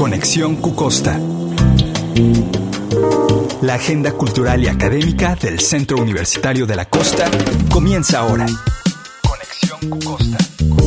Conexión Cucosta. La agenda cultural y académica del Centro Universitario de la Costa comienza ahora. Conexión Cucosta.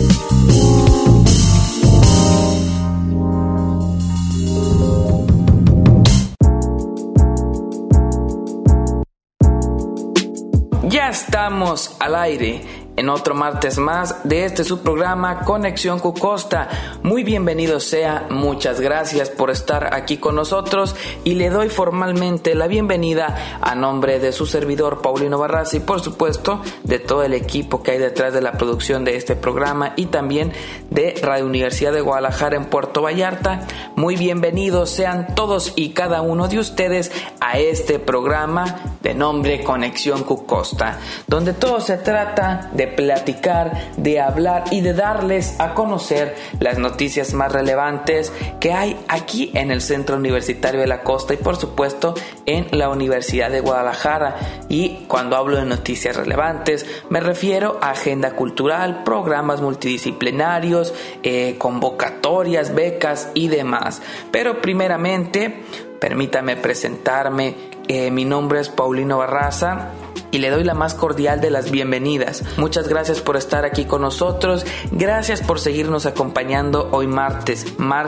Ya estamos al aire en otro martes más de este subprograma Conexión Cucosta. Muy bienvenido sea, muchas gracias por estar aquí con nosotros y le doy formalmente la bienvenida a nombre de su servidor Paulino Barraza y por supuesto de todo el equipo que hay detrás de la producción de este programa y también de Radio Universidad de Guadalajara en Puerto Vallarta. Muy bienvenidos sean todos y cada uno de ustedes a este programa de nombre Conexión Cucosta, donde todo se trata de platicar, de hablar y de darles a conocer las noticias más relevantes que hay aquí en el Centro Universitario de la Costa y por supuesto en la Universidad de Guadalajara. Y cuando hablo de noticias relevantes me refiero a agenda cultural, programas multidisciplinarios, convocatorias, becas y demás. Pero primeramente permítame presentarme. Mi nombre es Paulino Barraza y le doy la más cordial de las bienvenidas. Muchas gracias por estar aquí con nosotros. Gracias por seguirnos acompañando hoy martes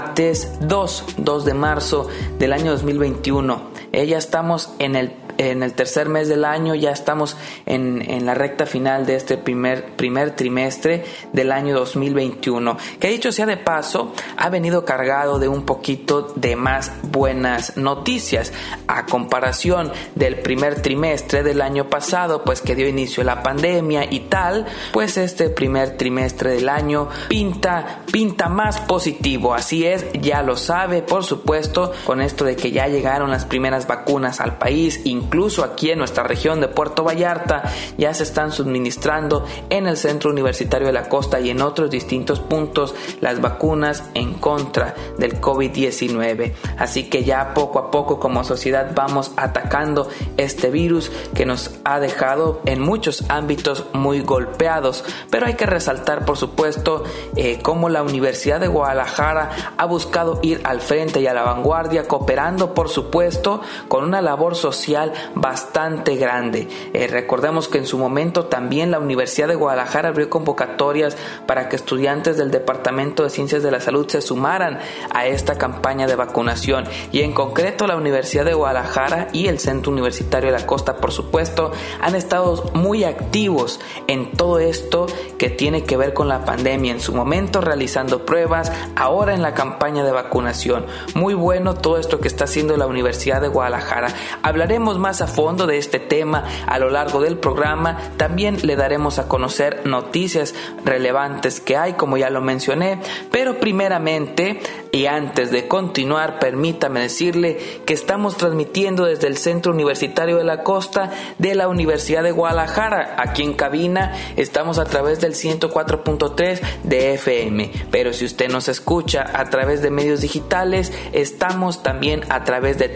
2 de marzo del año 2021. Ya estamos en el tercer mes del año, ya estamos en la recta final de este primer trimestre del año 2021, que dicho sea de paso, ha venido cargado de un poquito de más buenas noticias a comparación del primer trimestre del año pasado, pues que dio inicio a la pandemia y tal. Pues este primer trimestre del año pinta más positivo, así es, ya lo sabe, por supuesto, con esto de que ya llegaron las primeras vacunas al país. Incluso aquí en nuestra región de Puerto Vallarta ya se están suministrando en el Centro Universitario de la Costa y en otros distintos puntos las vacunas en contra del COVID-19. Así que ya poco a poco como sociedad vamos atacando este virus que nos ha dejado en muchos ámbitos muy golpeados. Pero hay que resaltar, por supuesto, cómo la Universidad de Guadalajara ha buscado ir al frente y a la vanguardia, cooperando, por supuesto, con una labor social bastante grande. Recordemos que en su momento también la Universidad de Guadalajara abrió convocatorias para que estudiantes del Departamento de Ciencias de la Salud se sumaran a esta campaña de vacunación, y en concreto la Universidad de Guadalajara y el Centro Universitario de la Costa, por supuesto, han estado muy activos en todo esto que tiene que ver con la pandemia, en su momento realizando pruebas, ahora en la campaña de vacunación. Muy bueno todo esto que está haciendo la Universidad de Guadalajara. Hablaremos más a fondo de este tema a lo largo del programa. También le daremos a conocer noticias relevantes que hay, como ya lo mencioné. Pero primeramente y antes de continuar, permítame decirle que estamos transmitiendo desde el Centro Universitario de la Costa de la Universidad de Guadalajara. Aquí en cabina estamos a través del 104.3 de FM. Pero si usted nos escucha a través de medios digitales, estamos también a través de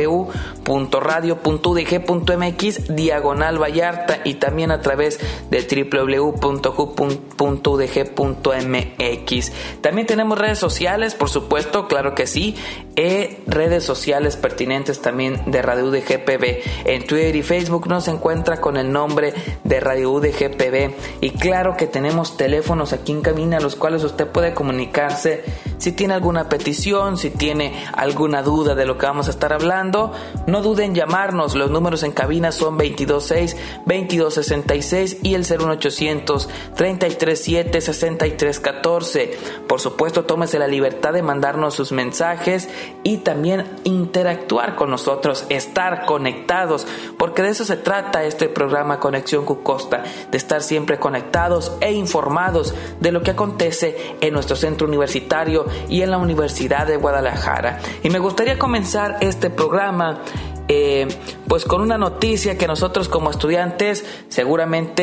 www.radio.udg.mx/Vallarta y también a través de www.udg.mx. También tenemos redes sociales, por supuesto, claro que sí, redes sociales pertinentes también de Radio UDG-PB. En Twitter y Facebook nos encuentra con el nombre de Radio UDG-PB, y claro que tenemos teléfonos aquí en cabina a los cuales usted puede comunicarse si tiene alguna petición, si tiene alguna duda de lo que vamos a estar hablando. No duden en llamarnos. Los números en cabina son 226-2266 y el 01800-337-6314. Por supuesto, tómese la libertad de mandarnos sus mensajes y también interactuar con nosotros, estar conectados, porque de eso se trata este programa Conexión Cucosta, de estar siempre conectados e informados de lo que acontece en nuestro centro universitario y en la Universidad de Guadalajara. Y me gustaría comenzar este programa pues con una noticia que nosotros como estudiantes seguramente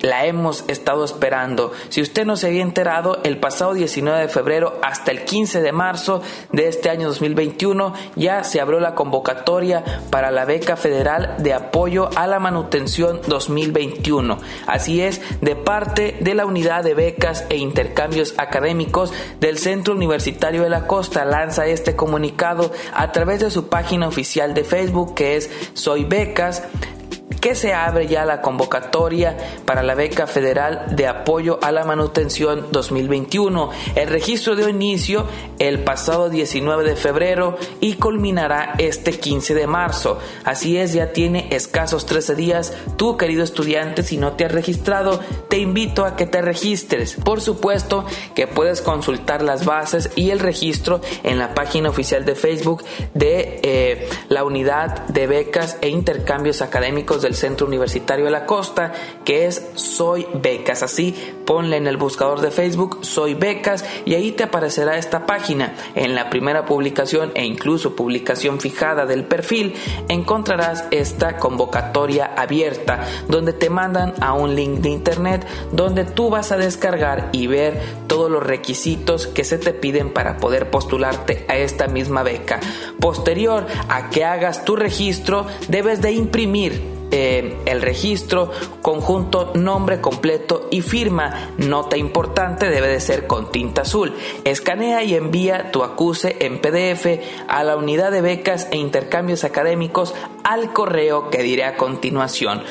la hemos estado esperando. Si usted no se había enterado, el pasado 19 de febrero hasta el 15 de marzo de este año 2021 ya se abrió la convocatoria para la beca federal de apoyo a la manutención 2021. Así es, de parte de la Unidad de Becas e Intercambios Académicos del Centro Universitario de la Costa, lanza este comunicado a través de su página oficial de Facebook, que es Soy Becas, que se abre ya la convocatoria para la beca federal de apoyo a la manutención 2021. El registro dio inicio el pasado 19 de febrero y culminará este 15 de marzo. Así es, ya tiene escasos 13 días. Tú, querido estudiante, si no te has registrado, te invito a que te registres. Por supuesto que puedes consultar las bases y el registro en la página oficial de Facebook de la Unidad de Becas e Intercambios Académicos del Centro Universitario de la Costa, que es Soy Becas. Así, ponle en el buscador de Facebook Soy Becas y ahí te aparecerá esta página. En la primera publicación e incluso publicación fijada del perfil encontrarás esta convocatoria abierta, donde te mandan a un link de internet donde tú vas a descargar y ver todos los requisitos que se te piden para poder postularte a esta misma beca. Posterior a que hagas tu registro, debes de imprimir el registro, conjunto, nombre completo y firma. Nota importante, debe de ser con tinta azul. Escanea y envía tu acuse en PDF a la Unidad de Becas e Intercambios Académicos al correo que diré a continuación: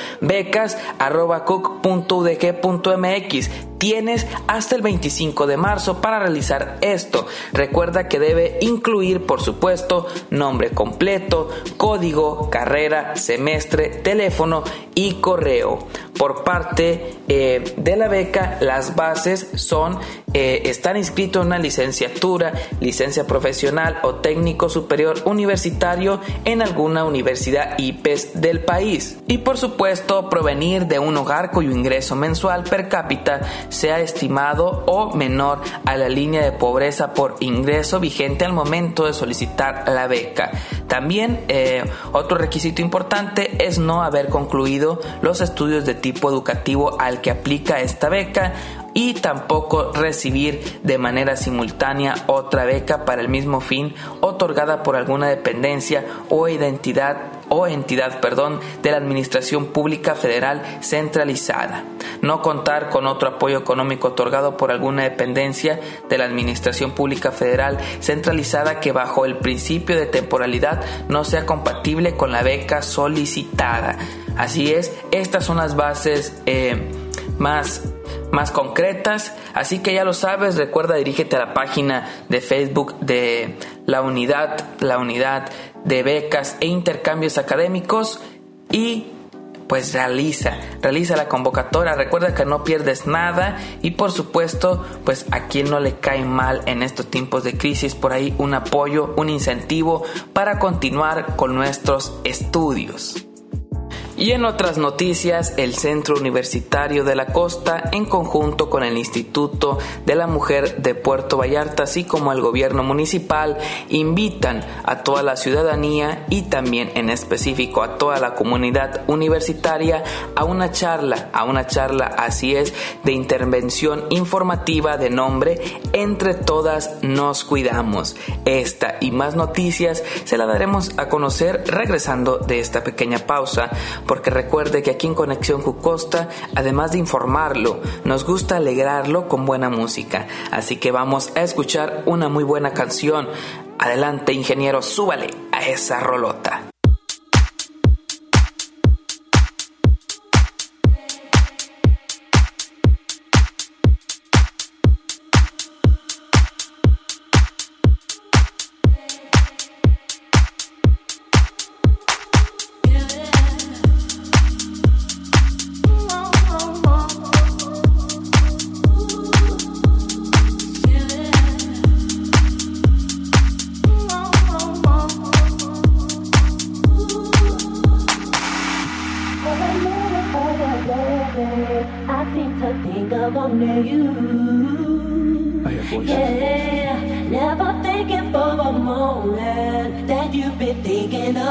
becas@cuc.udg.mx. Tienes hasta el 25 de marzo para realizar esto. Recuerda que debe incluir, por supuesto, nombre completo, código, carrera, semestre, teléfono y correo. Por parte de la beca, las bases son estar inscrito en una licenciatura, licencia profesional o técnico superior universitario en alguna universidad IPES del país. Y por supuesto, provenir de un hogar cuyo ingreso mensual per cápita sea estimado o menor a la línea de pobreza por ingreso vigente al momento de solicitar la beca. También otro requisito importante es no haber concluido los estudios de tipo educativo al que aplica esta beca y tampoco recibir de manera simultánea otra beca para el mismo fin otorgada por alguna dependencia o entidad de la Administración Pública Federal centralizada. No contar con otro apoyo económico otorgado por alguna dependencia de la Administración Pública Federal centralizada que bajo el principio de temporalidad no sea compatible con la beca solicitada. Así es, estas son las bases más concretas, así que ya lo sabes. Recuerda, dirígete a la página de Facebook de la unidad de becas e intercambios académicos y pues realiza la convocatoria. Recuerda que no pierdes nada y por supuesto, pues a quien no le cae mal en estos tiempos de crisis, por ahí un apoyo, un incentivo para continuar con nuestros estudios. Y en otras noticias, el Centro Universitario de la Costa, en conjunto con el Instituto de la Mujer de Puerto Vallarta, así como el gobierno municipal, invitan a toda la ciudadanía y también en específico a toda la comunidad universitaria a una charla, así es, de intervención informativa de nombre Entre Todas Nos Cuidamos. Esta y más noticias se la daremos a conocer regresando de esta pequeña pausa, porque recuerde que aquí en Conexión Cucosta, además de informarlo, nos gusta alegrarlo con buena música. Así que vamos a escuchar una muy buena canción. Adelante, ingeniero, súbale a esa rolota.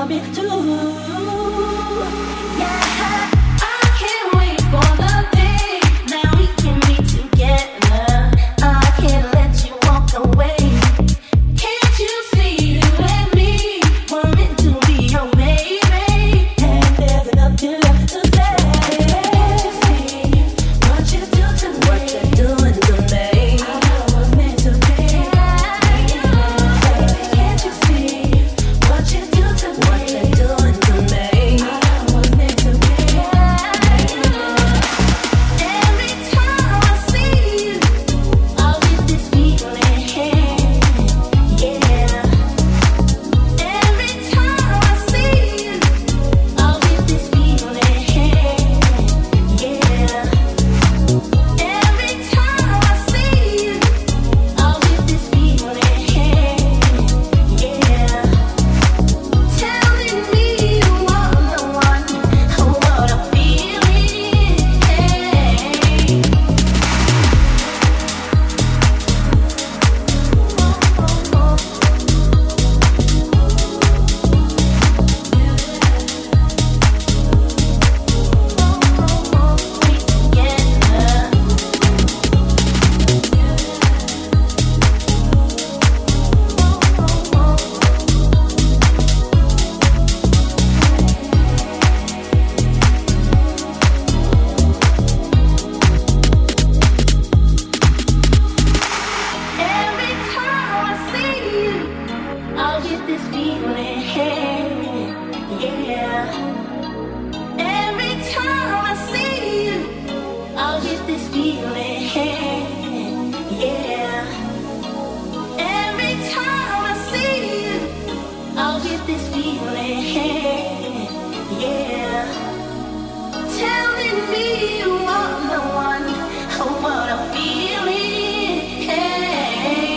I can't wait for the day get this feeling, yeah. Every time I see you, I'll get this feeling, yeah. Every time I see you, I'll get this feeling, yeah. Telling me you are the one, what I'm feeling, hey.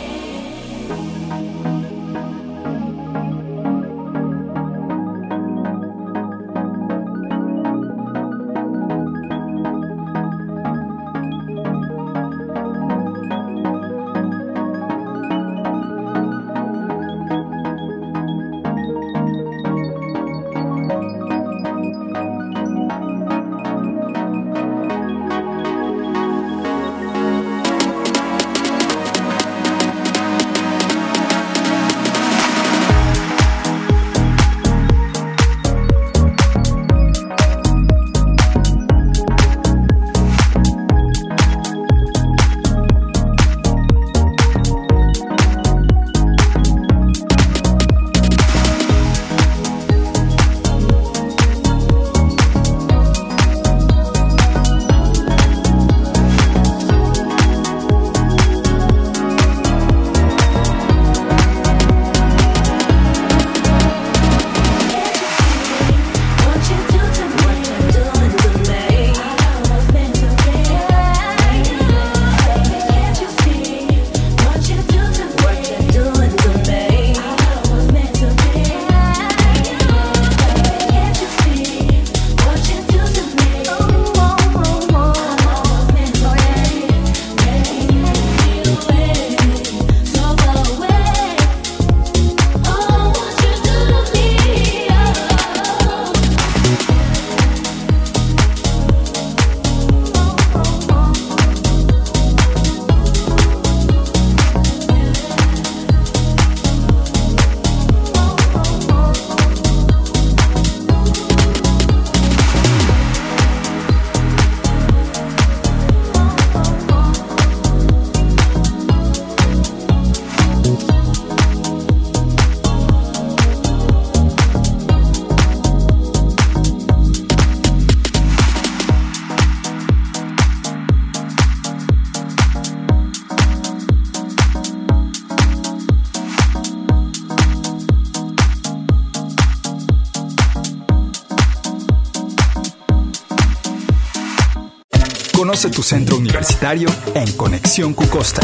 Conoce tu centro universitario en Conexión Cucosta.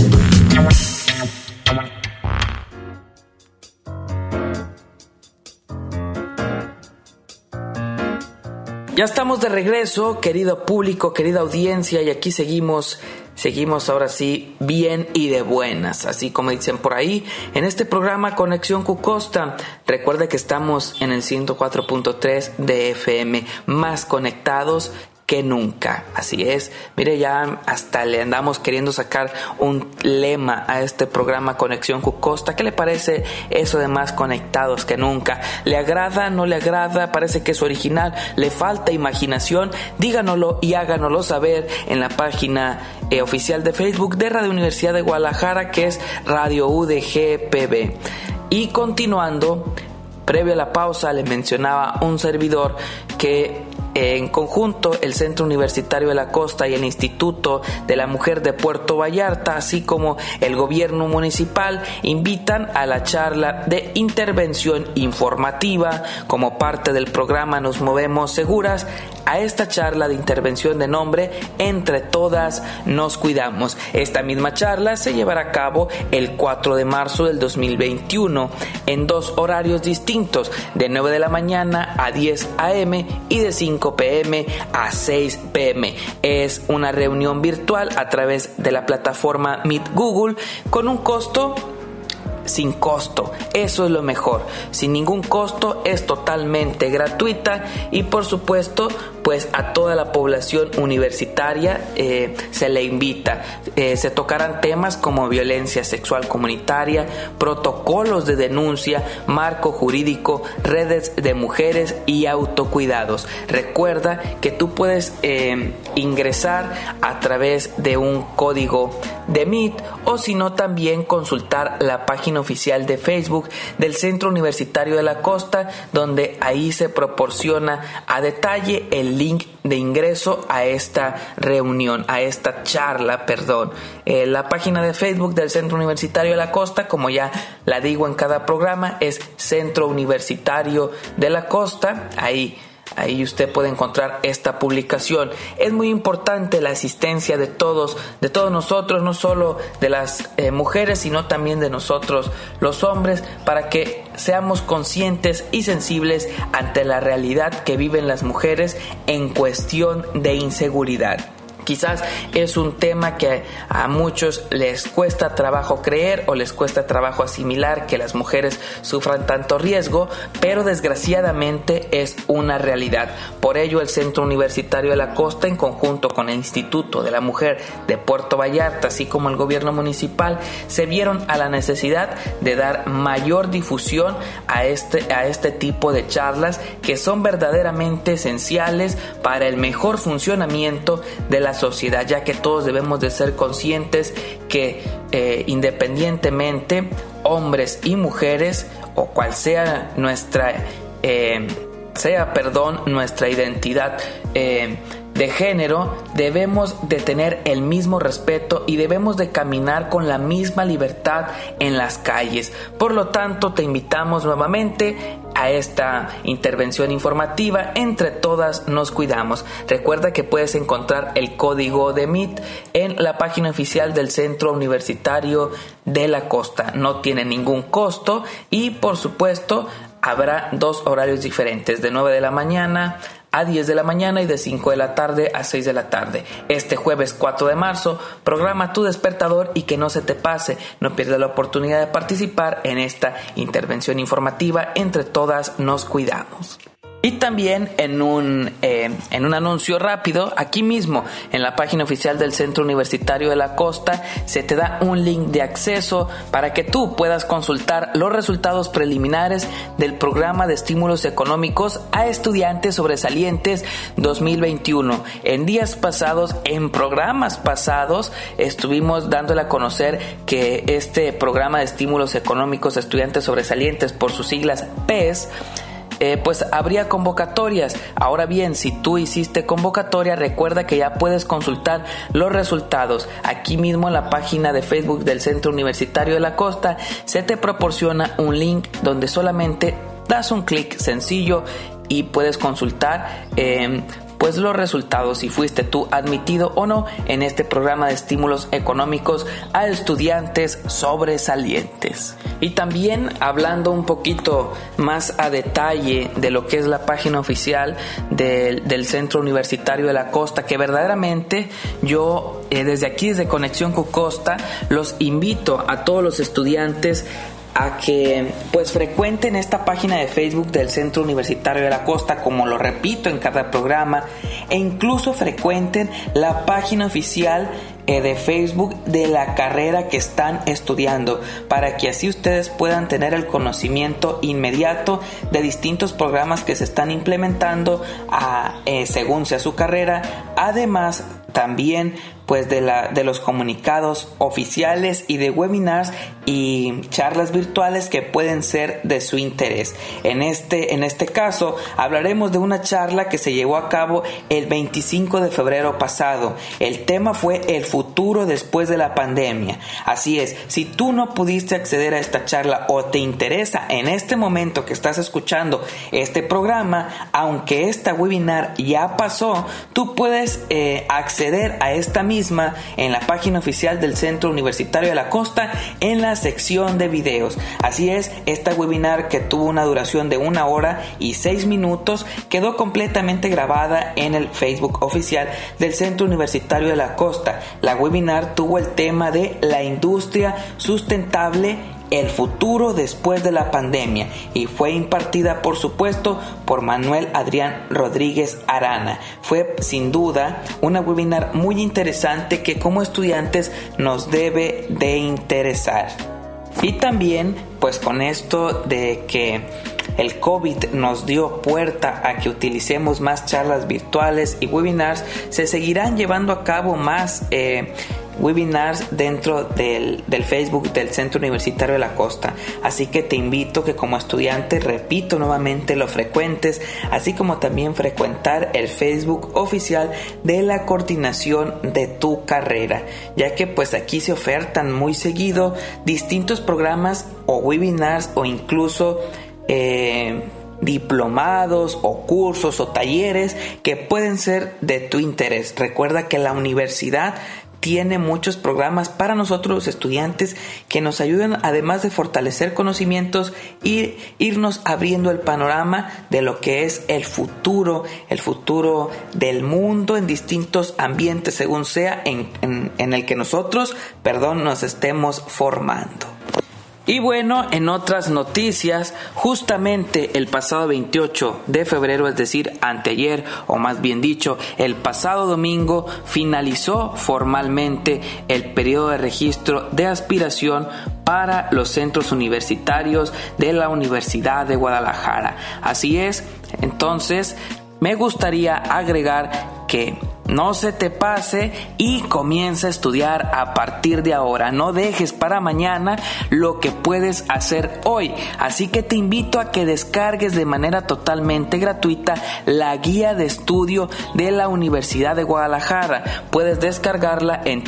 Ya estamos de regreso, querido público, querida audiencia, y aquí seguimos ahora sí bien y de buenas, así como dicen por ahí, en este programa Conexión Cucosta. Recuerda que estamos en el 104.3 de FM, más conectados que nunca. Así es, mire, ya hasta le andamos queriendo sacar un lema a este programa Conexión Cucosta. ¿Qué le parece eso de más conectados que nunca? ¿Le agrada? ¿No le agrada? ¿Parece que es original? ¿Le falta imaginación? Díganoslo y háganoslo saber en la página oficial de Facebook de Radio Universidad de Guadalajara, que es Radio UDG-PB. Y continuando, previo a la pausa, le mencionaba un servidor que en conjunto el Centro Universitario de la Costa y el Instituto de la Mujer de Puerto Vallarta, así como el gobierno municipal, invitan a la charla de intervención informativa como parte del programa Nos Movemos Seguras. A esta charla de intervención de nombre Entre Todas Nos Cuidamos. Esta misma charla se llevará a cabo el 4 de marzo del 2021 en 2 horarios distintos, de 9 de la mañana a 10 a.m. y de 5 p.m. a 6 p.m. Es una reunión virtual a través de la plataforma Meet Google con un costo sin costo. Eso es lo mejor, sin ningún costo, es totalmente gratuita y por supuesto pues a toda la población universitaria se le invita. Se tocarán temas como violencia sexual comunitaria, protocolos de denuncia, marco jurídico, redes de mujeres y autocuidados. Recuerda que tú puedes ingresar a través de un código de Meet, o si no, también consultar la página oficial de Facebook del Centro Universitario de la Costa, donde ahí se proporciona a detalle el link de ingreso a esta reunión, a esta charla, La página de Facebook del Centro Universitario de la Costa, como ya la digo en cada programa, es Centro Universitario de la Costa. Ahí usted puede encontrar esta publicación. Es muy importante la asistencia de todos nosotros, no solo de las mujeres, sino también de nosotros los hombres, para que seamos conscientes y sensibles ante la realidad que viven las mujeres en cuestión de inseguridad. Quizás es un tema que a muchos les cuesta trabajo creer o les cuesta trabajo asimilar, que las mujeres sufran tanto riesgo, pero desgraciadamente es una realidad. Por ello, el Centro Universitario de la Costa, en conjunto con el Instituto de la Mujer de Puerto Vallarta, así como el gobierno municipal, se vieron a la necesidad de dar mayor difusión a este tipo de charlas, que son verdaderamente esenciales para el mejor funcionamiento de la sociedad, ya que todos debemos de ser conscientes que independientemente, hombres y mujeres, o cual sea nuestra identidad de género, debemos de tener el mismo respeto y debemos de caminar con la misma libertad en las calles. Por lo tanto, te invitamos nuevamente a esta intervención informativa. Entre todas nos cuidamos. Recuerda que puedes encontrar el código de Meet en la página oficial del Centro Universitario de la Costa. No tiene ningún costo y, por supuesto, habrá 2 horarios diferentes, de 9 de la mañana a 10 de la mañana y de 5 de la tarde a 6 de la tarde. Este jueves 4 de marzo, programa tu despertador y que no se te pase. No pierdas la oportunidad de participar en esta intervención informativa. Entre todas nos cuidamos. Y también en un anuncio rápido, aquí mismo en la página oficial del Centro Universitario de la Costa se te da un link de acceso para que tú puedas consultar los resultados preliminares del programa de estímulos económicos a estudiantes sobresalientes 2021. En días pasados, en programas pasados, estuvimos dándole a conocer que este programa de estímulos económicos a estudiantes sobresalientes, por sus siglas PES, pues habría convocatorias. Ahora bien, si tú hiciste convocatoria, recuerda que ya puedes consultar los resultados. Aquí mismo en la página de Facebook del Centro Universitario de la Costa se te proporciona un link donde solamente das un clic sencillo y puedes consultar pues los resultados, si fuiste tú admitido o no en este programa de estímulos económicos a estudiantes sobresalientes. Y también hablando un poquito más a detalle de lo que es la página oficial del Centro Universitario de la Costa, que verdaderamente yo desde aquí, desde Conexión Cucosta, los invito a todos los estudiantes a que pues frecuenten esta página de Facebook del Centro Universitario de la Costa, como lo repito en cada programa, e incluso frecuenten la página oficial de Facebook de la carrera que están estudiando, para que así ustedes puedan tener el conocimiento inmediato de distintos programas que se están implementando según sea su carrera. Además, también pues de los comunicados oficiales y de webinars y charlas virtuales que pueden ser de su interés. En este caso hablaremos de una charla que se llevó a cabo el 25 de febrero pasado. El tema fue el futuro después de la pandemia. Así es, si tú no pudiste acceder a esta charla o te interesa en este momento que estás escuchando este programa, aunque esta webinar ya pasó, tú puedes acceder a esta misma en la página oficial del Centro Universitario de la Costa en la sección de videos. Así es, esta webinar, que tuvo una duración de 1 hora y 6 minutos, quedó completamente grabada en el Facebook oficial del Centro Universitario de la Costa. La webinar tuvo el tema de la industria sustentable El futuro después de la pandemia, y fue impartida por supuesto por Manuel Adrián Rodríguez Arana. Fue sin duda una webinar muy interesante que como estudiantes nos debe de interesar. Y también pues con esto de que el COVID nos dio puerta a que utilicemos más charlas virtuales y webinars, se seguirán llevando a cabo más webinars dentro del Facebook del Centro Universitario de la Costa. Así que te invito que como estudiante, repito nuevamente, lo frecuentes, así como también frecuentar el Facebook oficial de la coordinación de tu carrera, ya que pues aquí se ofertan muy seguido distintos programas o webinars o incluso diplomados o cursos o talleres que pueden ser de tu interés. Recuerda que la universidad tiene muchos programas para nosotros los estudiantes que nos ayudan, además de fortalecer conocimientos, y irnos abriendo el panorama de lo que es el futuro del mundo en distintos ambientes según sea en el que nosotros nos estemos formando. Y bueno, en otras noticias, justamente el pasado 28 de febrero, es decir, anteayer, o más bien dicho, el pasado domingo, finalizó formalmente el periodo de registro de aspiración para los centros universitarios de la Universidad de Guadalajara. Así es, entonces me gustaría agregar que no se te pase y comienza a estudiar a partir de ahora. No dejes para mañana lo que puedes hacer hoy. Así que te invito a que descargues de manera totalmente gratuita la guía de estudio de la Universidad de Guadalajara. Puedes descargarla en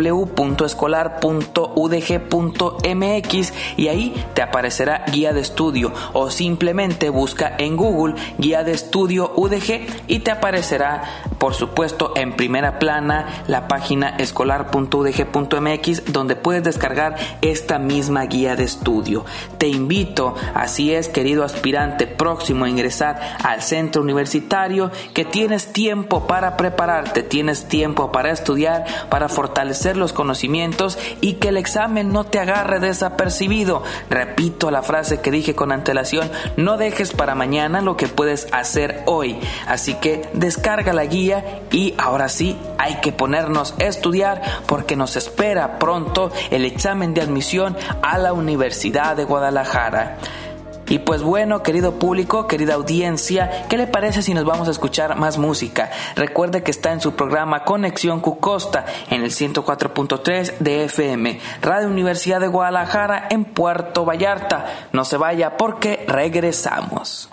www.escolar.udg.mx y ahí te aparecerá guía de estudio, o simplemente busca en Google guía de estudio UDG y te aparecerá, por supuesto, en primera plana la página escolar.udg.mx, donde puedes descargar esta misma guía de estudio. Te invito, así es, querido aspirante próximo a ingresar al centro universitario, que tienes tiempo para prepararte, tienes tiempo para estudiar, para fortalecer los conocimientos y que el examen no te agarre desapercibido. Repito la frase que dije con antelación: no dejes para mañana lo que puedes hacer hoy. Así que descarga la guía y ahora sí, hay que ponernos a estudiar porque nos espera pronto el examen de admisión a la Universidad de Guadalajara. Y pues bueno, querido público, querida audiencia, ¿qué le parece si nos vamos a escuchar más música? Recuerde que está en su programa Conexión Cucosta en el 104.3 de FM, Radio Universidad de Guadalajara en Puerto Vallarta. No se vaya porque regresamos.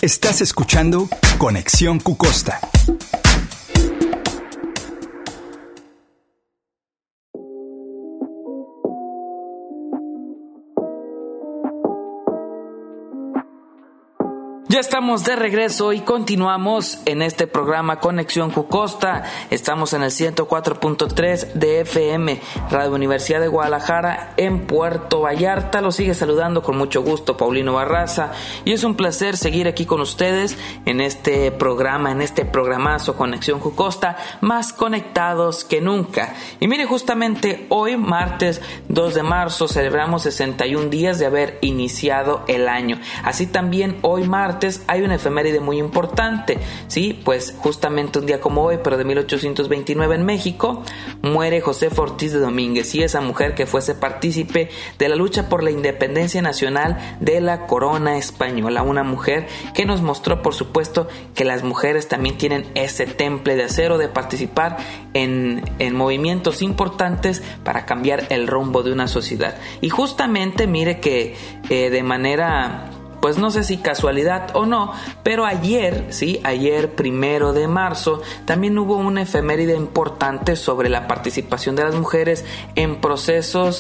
Estás escuchando Conexión Cucosta. Ya estamos de regreso y continuamos en este programa Conexión Cucosta. Estamos en el 104.3 de FM, Radio Universidad de Guadalajara, en Puerto Vallarta. Los sigue saludando con mucho gusto Paulino Barraza y es un placer seguir aquí con ustedes en este programa, en este programazo Conexión Cucosta, más conectados que nunca. Y mire, justamente hoy, martes 2 de marzo, celebramos 61 días de haber iniciado el año. Así también hoy martes hay una efeméride muy importante, ¿sí? Pues justamente un día como hoy, pero de 1829 en México, muere Josefa Ortiz de Domínguez, y esa mujer que fuese partícipe de la lucha por la independencia nacional de la corona española. Una mujer que nos mostró, por supuesto, que las mujeres también tienen ese temple de acero de participar en movimientos importantes para cambiar el rumbo de una sociedad. Y justamente mire que de manera, pues no sé si casualidad o no, pero ayer 1 de marzo, también hubo una efeméride importante sobre la participación de las mujeres en procesos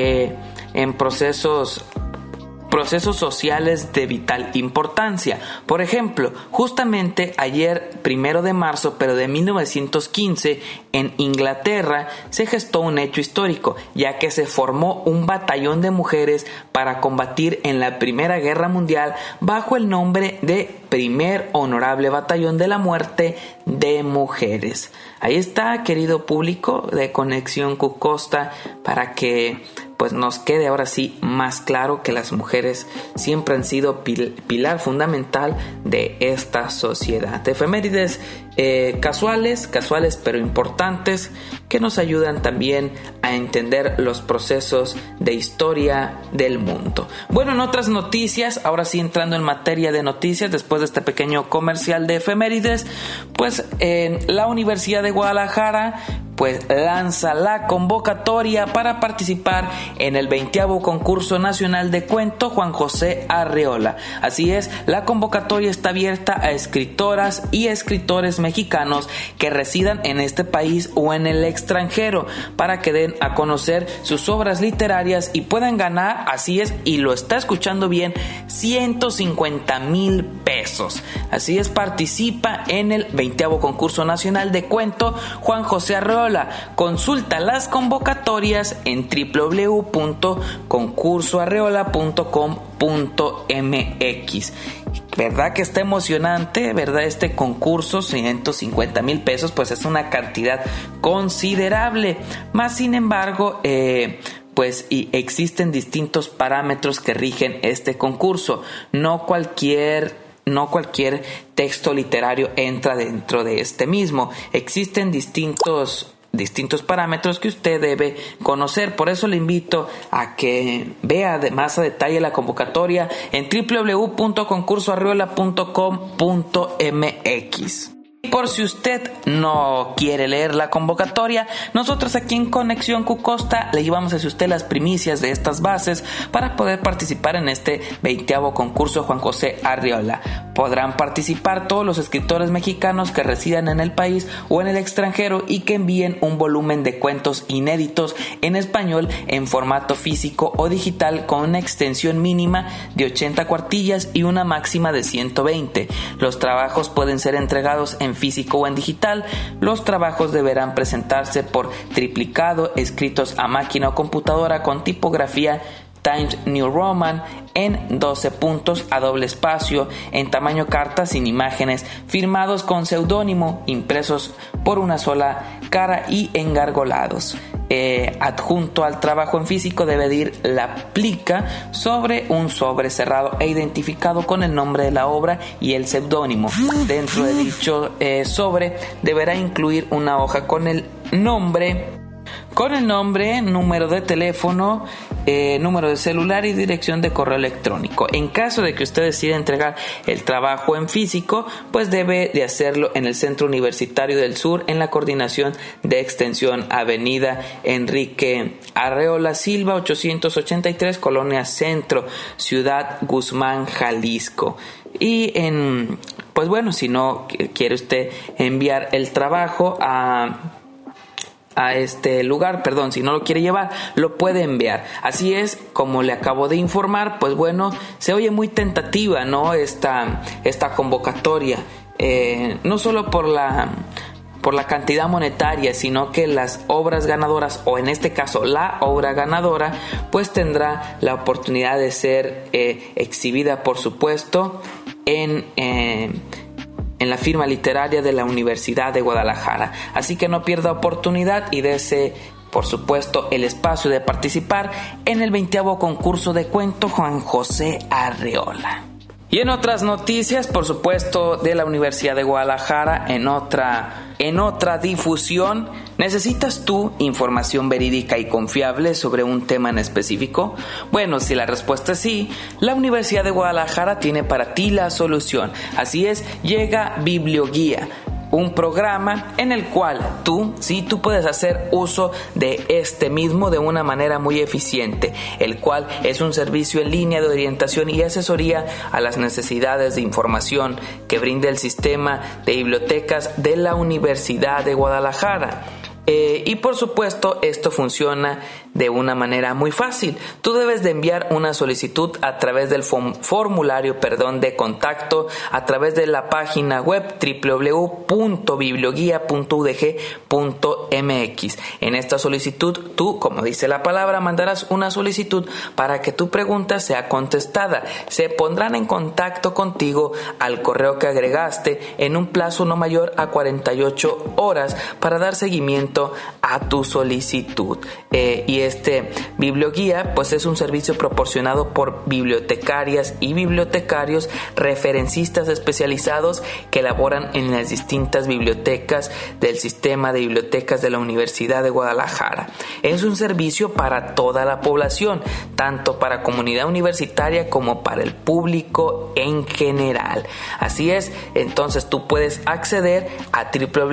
sociales de vital importancia. Por ejemplo, justamente ayer 1 de marzo, pero de 1915, en Inglaterra se gestó un hecho histórico, ya que se formó un batallón de mujeres para combatir en la Primera Guerra Mundial bajo el nombre de Primer Honorable Batallón de la Muerte de Mujeres. Ahí está, querido público de Conexión Cucosta, para que pues nos quede ahora sí más claro que las mujeres siempre han sido pilar fundamental de esta sociedad. Efemérides casuales pero importantes, que nos ayudan también a entender los procesos de historia del mundo. Bueno, en otras noticias, ahora sí entrando en materia de noticias, después de este pequeño comercial de efemérides, pues en la Universidad de Guadalajara pues lanza la convocatoria para participar en el 20º concurso nacional de cuento Juan José Arreola. Así es, la convocatoria está abierta a escritoras y escritores mexicanos que residan en este país o en el extranjero, para que den a conocer sus obras literarias y puedan ganar, así es, y lo está escuchando bien, 150,000 pesos. Así es, participa en el 20º concurso nacional de cuento Juan José Arreola. Consulta las convocatorias en www.concursoarreola.com.mx. ¿Verdad que está emocionante? ¿Verdad? Este concurso, 150,000 pesos, pues es una cantidad considerable. Más sin embargo, pues y existen distintos parámetros que rigen este concurso. No cualquier texto literario entra dentro de este mismo. Existen distintos parámetros que usted debe conocer. Por eso le invito a que vea más a detalle la convocatoria en www.concursoarreola.com.mx. Por si usted no quiere leer la convocatoria, nosotros aquí en Conexión Cucosta le llevamos hacia usted las primicias de estas bases para poder participar en este 20º concurso Juan José Arreola. Podrán participar todos los escritores mexicanos que residan en el país o en el extranjero y que envíen un volumen de cuentos inéditos en español en formato físico o digital con una extensión mínima de 80 cuartillas y una máxima de 120. Los trabajos pueden ser entregados en físico o en digital. Los trabajos deberán presentarse por triplicado, escritos a máquina o computadora con tipografía Times New Roman en 12 puntos a doble espacio, en tamaño carta sin imágenes, firmados con seudónimo, impresos por una sola cara y engargolados. Adjunto al trabajo en físico debe ir la plica sobre un sobre cerrado e identificado con el nombre de la obra y el seudónimo. Dentro de dicho sobre deberá incluir una hoja con el nombre, número de teléfono número de celular y dirección de correo electrónico. En caso de que usted decida entregar el trabajo en físico, pues debe de hacerlo en el Centro Universitario del Sur, en la Coordinación de Extensión Avenida Enrique Arreola Silva, 883, Colonia Centro, Ciudad Guzmán, Jalisco. Y pues bueno, si no quiere usted enviar el trabajo a este lugar, si no lo quiere llevar, lo puede enviar. Así es, como le acabo de informar, pues bueno, se oye muy tentativa, ¿no? Esta convocatoria, no solo por la cantidad monetaria, sino que las obras ganadoras, o en este caso la obra ganadora, pues tendrá la oportunidad de ser exhibida, por supuesto, en la firma literaria de la Universidad de Guadalajara. Así que no pierda oportunidad y dése, por supuesto, el espacio de participar en el 20º concurso de cuento Juan José Arreola. Y en otras noticias, por supuesto, de la Universidad de Guadalajara, en otra difusión, ¿necesitas tú información verídica y confiable sobre un tema en específico? Bueno, si la respuesta es sí, la Universidad de Guadalajara tiene para ti la solución. Así es, llega Biblioguía, un programa en el cual tú puedes hacer uso de este mismo de una manera muy eficiente, el cual es un servicio en línea de orientación y asesoría a las necesidades de información que brinda el sistema de bibliotecas de la Universidad de Guadalajara. Y por supuesto esto funciona de una manera muy fácil. Tú debes de enviar una solicitud a través del formulario de contacto a través de la página web www.biblioguia.udg.mx. En esta solicitud tú, como dice la palabra, mandarás una solicitud para que tu pregunta sea contestada. Se pondrán en contacto contigo al correo que agregaste en un plazo no mayor a 48 horas para dar seguimiento a tu solicitud. Y este Biblioguía pues es un servicio proporcionado por bibliotecarias y bibliotecarios referencistas especializados que laboran en las distintas bibliotecas del sistema de bibliotecas de la Universidad de Guadalajara. Es un servicio para toda la población, tanto para comunidad universitaria como para el público en general. Así es, entonces tú puedes acceder a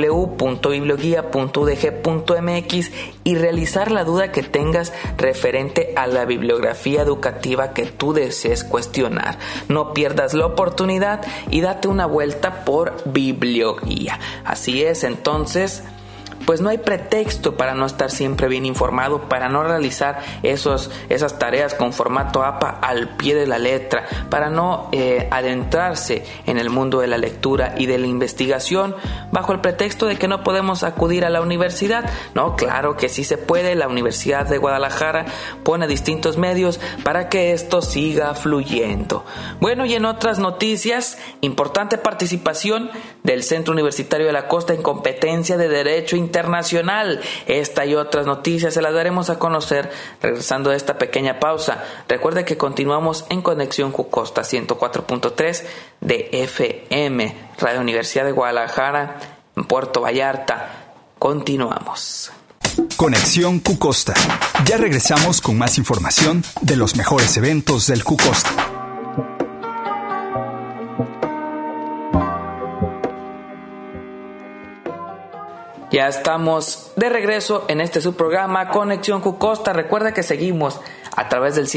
www.biblioguia.udg.mx y realizar la duda que tengas referente a la bibliografía educativa que tú desees cuestionar. No pierdas la oportunidad y date una vuelta por Biblioguía. Así es, entonces, pues no hay pretexto para no estar siempre bien informado, para no realizar esas tareas con formato APA al pie de la letra, para no adentrarse en el mundo de la lectura y de la investigación bajo el pretexto de que no podemos acudir a la universidad. No, claro que sí se puede. La Universidad de Guadalajara pone distintos medios para que esto siga fluyendo. Bueno, y en otras noticias, importante participación del Centro Universitario de la Costa en competencia de Derecho Internacional. Esta y otras noticias se las daremos a conocer regresando a esta pequeña pausa. Recuerde que continuamos en Conexión Cucosta 104.3 de FM, Radio Universidad de Guadalajara, en Puerto Vallarta. Continuamos. Conexión Cucosta. Ya regresamos con más información de los mejores eventos del Cucosta. Ya estamos de regreso en este subprograma Conexión Cucosta. Recuerda que seguimos a través del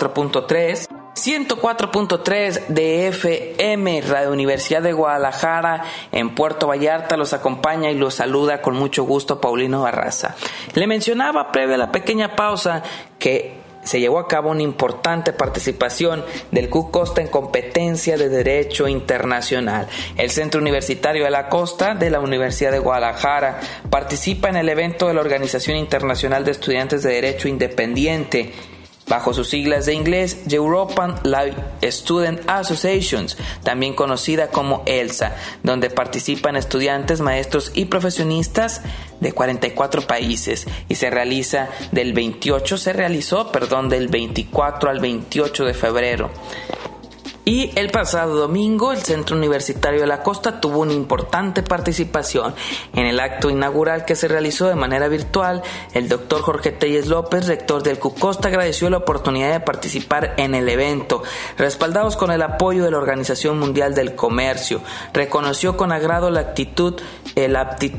104.3 de FM, Radio Universidad de Guadalajara, en Puerto Vallarta. Los acompaña y los saluda con mucho gusto Paulino Barraza. Le mencionaba previo a la pequeña pausa que se llevó a cabo una importante participación del Cucosta en competencia de Derecho Internacional. El Centro Universitario de la Costa de la Universidad de Guadalajara participa en el evento de la Organización Internacional de Estudiantes de Derecho Independiente, bajo sus siglas de inglés European Law Student Associations, también conocida como ELSA, donde participan estudiantes, maestros y profesionistas de 44 países y se realizó del 24 al 28 de febrero. Y el pasado domingo, el Centro Universitario de la Costa tuvo una importante participación. En el acto inaugural que se realizó de manera virtual, el doctor Jorge Telles López, rector del CUCOSTA, agradeció la oportunidad de participar en el evento, respaldados con el apoyo de la Organización Mundial del Comercio. Reconoció con agrado la aptitud de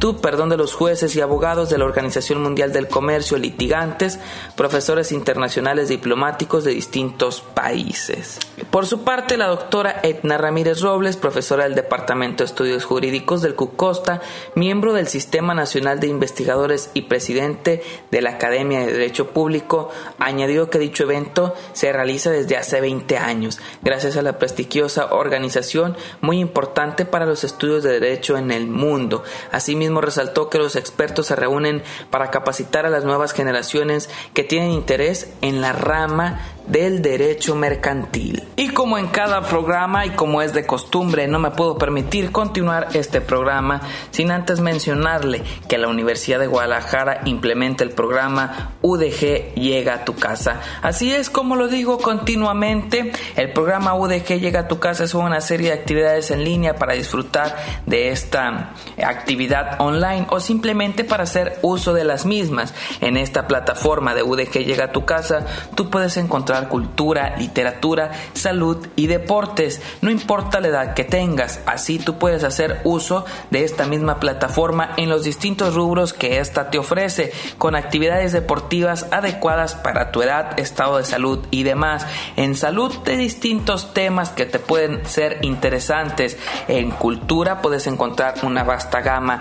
los jueces y abogados de la Organización Mundial del Comercio, litigantes, profesores internacionales diplomáticos de distintos países. Por su parte, la doctora Edna Ramírez Robles, profesora del Departamento de Estudios Jurídicos del CUCOSTA, miembro del Sistema Nacional de Investigadores y presidente de la Academia de Derecho Público, añadió que dicho evento se realiza desde hace 20 años, gracias a la prestigiosa organización muy importante para los estudios de derecho en el mundo. Asimismo, resaltó que los expertos se reúnen para capacitar a las nuevas generaciones que tienen interés en la rama del derecho mercantil. Y como en cada programa y como es de costumbre, no me puedo permitir continuar este programa sin antes mencionarle que la Universidad de Guadalajara implementa el programa UDG Llega a tu Casa. Así es como lo digo continuamente, el programa UDG Llega a tu Casa es una serie de actividades en línea para disfrutar de esta actividad online o simplemente para hacer uso de las mismas. En esta plataforma de UDG Llega a tu Casa, tú puedes encontrar cultura, literatura, salud y deportes, no importa la edad que tengas. Así tú puedes hacer uso de esta misma plataforma en los distintos rubros que ésta te ofrece, con actividades deportivas adecuadas para tu edad, estado de salud y demás. En salud, de distintos temas que te pueden ser interesantes. En cultura puedes encontrar una vasta gama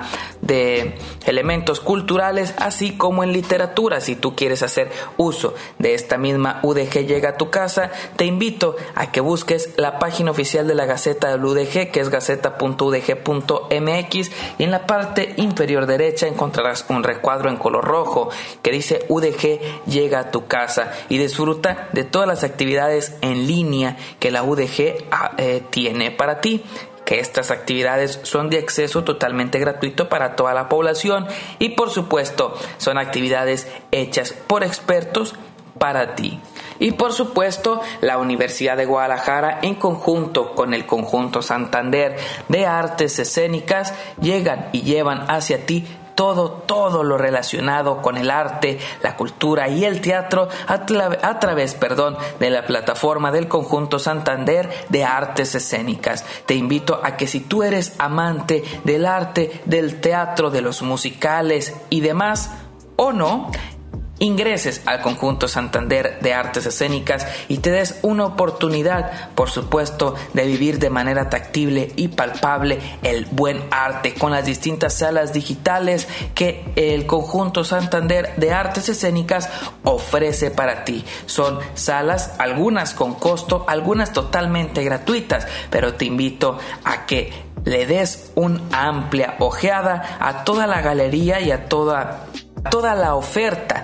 de elementos culturales, así como en literatura. Si tú quieres hacer uso de esta misma UDG Llega a tu Casa, te invito a que busques la página oficial de la Gaceta del UDG, que es gaceta.udg.mx, y en la parte inferior derecha encontrarás un recuadro en color rojo que dice UDG Llega a tu Casa, y disfruta de todas las actividades en línea que la UDG tiene para ti, que estas actividades son de acceso totalmente gratuito para toda la población y por supuesto son actividades hechas por expertos para ti. Y por supuesto, la Universidad de Guadalajara, en conjunto con el Conjunto Santander de Artes Escénicas, llegan y llevan hacia ti todo lo relacionado con el arte, la cultura y el teatro a través de la plataforma del Conjunto Santander de Artes Escénicas. Te invito a que si tú eres amante del arte, del teatro, de los musicales y demás, o no, ingreses al Conjunto Santander de Artes Escénicas y te des una oportunidad, por supuesto, de vivir de manera tactible y palpable el buen arte con las distintas salas digitales que el Conjunto Santander de Artes Escénicas ofrece para ti. Son salas, algunas con costo, algunas totalmente gratuitas, pero te invito a que le des una amplia ojeada a toda la galería y a toda la oferta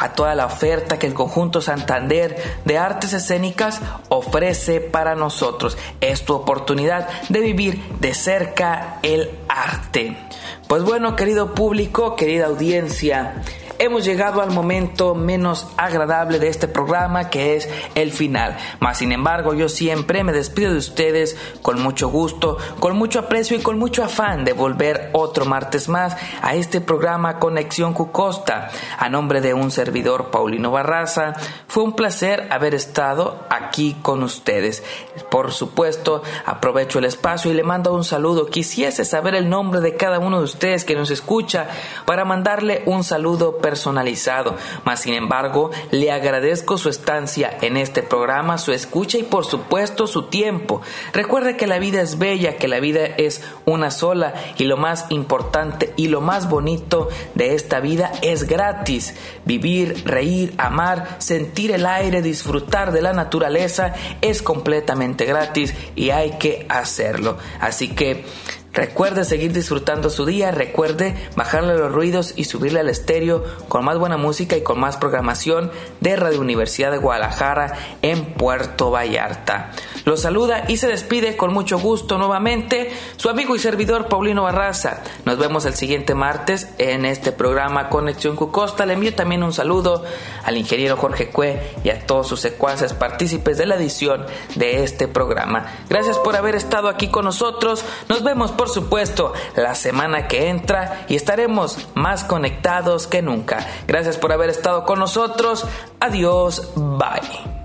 que el Conjunto Santander de Artes Escénicas ofrece para nosotros. Es tu oportunidad de vivir de cerca el arte. Pues bueno, querido público, querida audiencia, hemos llegado al momento menos agradable de este programa, que es el final. Mas sin embargo, yo siempre me despido de ustedes con mucho gusto, con mucho aprecio y con mucho afán de volver otro martes más a este programa Conexión CUCOSTA. A nombre de un servidor, Paulino Barraza, fue un placer haber estado aquí con ustedes. Por supuesto, aprovecho el espacio y le mando un saludo. Quisiese saber el nombre de cada uno de ustedes que nos escucha para mandarle un saludo personalizado, mas sin embargo le agradezco su estancia en este programa, su escucha y por supuesto su tiempo. Recuerde que la vida es bella, que la vida es una sola y lo más importante y lo más bonito de esta vida es gratis. Vivir, reír, amar, sentir el aire, disfrutar de la naturaleza es completamente gratis y hay que hacerlo. Así que Recuerde seguir disfrutando su día, recuerde bajarle los ruidos y subirle al estéreo con más buena música y con más programación de Radio Universidad de Guadalajara en Puerto Vallarta. Los saluda y se despide con mucho gusto nuevamente su amigo y servidor Paulino Barraza. Nos vemos el siguiente martes en este programa Conexión Cucosta. Le envío también un saludo al ingeniero Jorge Cue y a todos sus secuaces partícipes de la edición de este programa. Gracias por haber estado aquí con nosotros. Nos vemos por supuesto la semana que entra y estaremos más conectados que nunca. Gracias por haber estado con nosotros. Adiós, bye.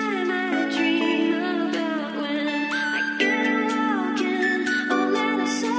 So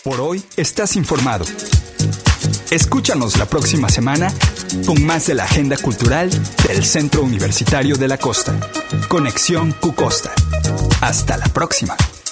Por hoy estás informado. Escúchanos la próxima semana con más de la agenda cultural del Centro Universitario de la Costa. Conexión Cucosta. Hasta la próxima.